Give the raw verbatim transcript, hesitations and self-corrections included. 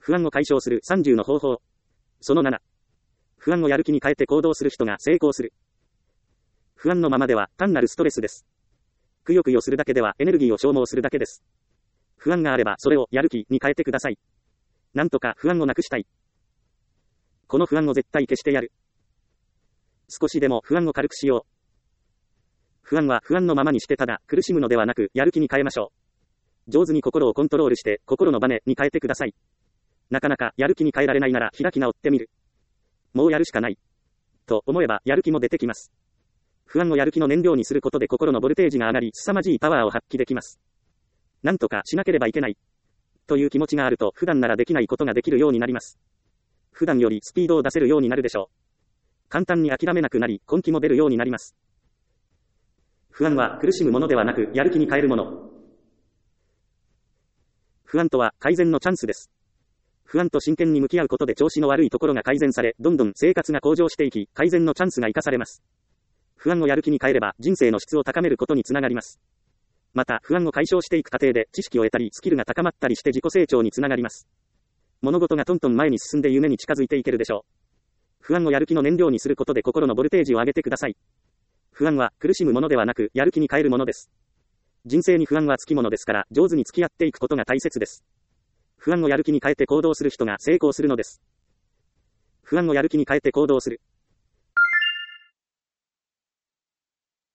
不安を解消するさんじゅうの方法。そのなな。不安をやる気に変えて行動する人が成功する。不安のままでは単なるストレスです。くよくよするだけではエネルギーを消耗するだけです。不安があればそれをやる気に変えてください。なんとか不安をなくしたい。この不安を絶対消してやる。少しでも不安を軽くしよう。不安は不安のままにしてただ苦しむのではなくやる気に変えましょう。上手に心をコントロールして心のバネに変えてください。なかなかやる気に変えられないなら開き直ってみる。もうやるしかない。と思えばやる気も出てきます。不安をやる気の燃料にすることで心のボルテージが上がり凄まじいパワーを発揮できます。なんとかしなければいけない。という気持ちがあると普段ならできないことができるようになります。普段よりスピードを出せるようになるでしょう。簡単に諦めなくなり根気も出るようになります。不安は苦しむものではなくやる気に変えるもの。不安とは改善のチャンスです。不安と真剣に向き合うことで調子の悪いところが改善され、どんどん生活が向上していき、改善のチャンスが生かされます。不安をやる気に変えれば人生の質を高めることにつながります。また不安を解消していく過程で知識を得たりスキルが高まったりして自己成長につながります。物事がトントン前に進んで夢に近づいていけるでしょう。不安をやる気の燃料にすることで心のボルテージを上げてください。不安は苦しむものではなくやる気に変えるものです。人生に不安はつきものですから上手に付き合っていくことが大切です。不安をやる気に変えて行動する人が成功するのです。不安をやる気に変えて行動する。